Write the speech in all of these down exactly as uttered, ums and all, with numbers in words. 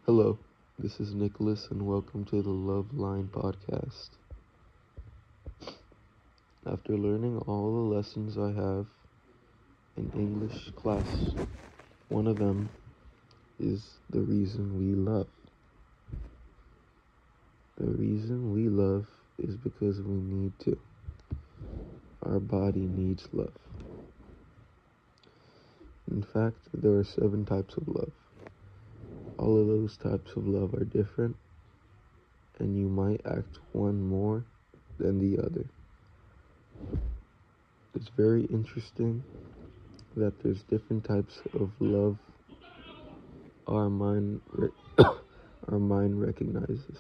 Hello, this is Nicholas, and welcome to the Love Line podcast. After learning all the lessons I have in English class, one of them is the reason we love. The reason we love is because we need to. Our body needs love. In fact, there are seven types of love. All of those types of love are different, and you might act one more than the other. It's very interesting that there's different types of love our mind re- our mind recognizes.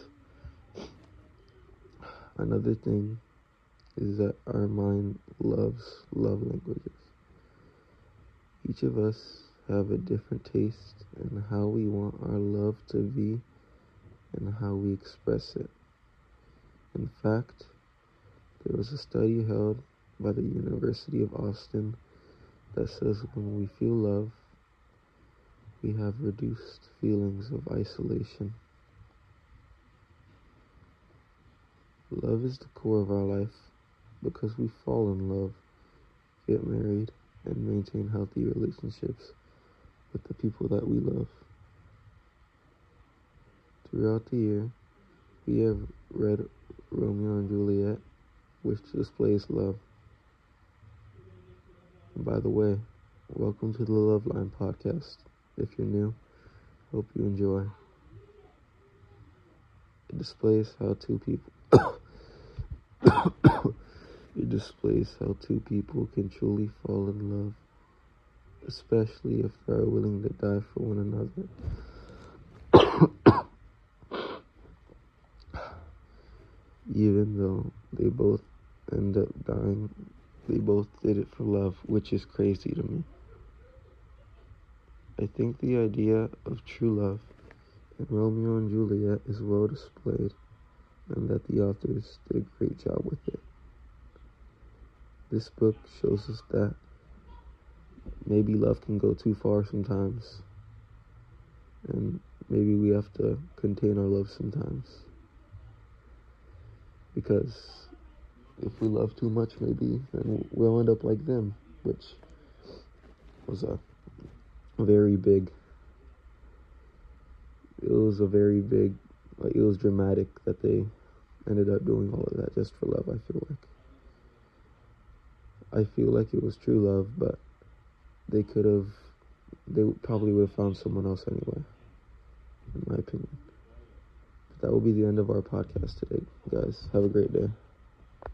Another thing is that our mind loves love languages. Each of us have a different taste in how we want our love to be and how we express it. In fact, there was a study held by the University of Austin that says when we feel love, we have reduced feelings of isolation. Love is the core of our life because we fall in love, get married, and maintain healthy relationships with the people that we love. Throughout the year, we have read Romeo and Juliet, which displays love. And by the way, welcome to the Love Line podcast. If you're new, hope you enjoy. It displays how two people It displays how two people can truly fall in love, especially if they are willing to die for one another. Even though they both end up dying, they both did it for love, which is crazy to me. I think the idea of true love in Romeo and Juliet is well displayed, and that the authors did a great job with it. This book shows us that maybe love can go too far sometimes, and maybe we have to contain our love sometimes. Because if we love too much, maybe then we'll end up like them, which was a very big, it was a very big, like, it was dramatic that they ended up doing all of that just for love, I feel like. I feel like it was true love, but they could have, they probably would have found someone else anyway, in my opinion. But that will be the end of our podcast today, guys. Have a great day.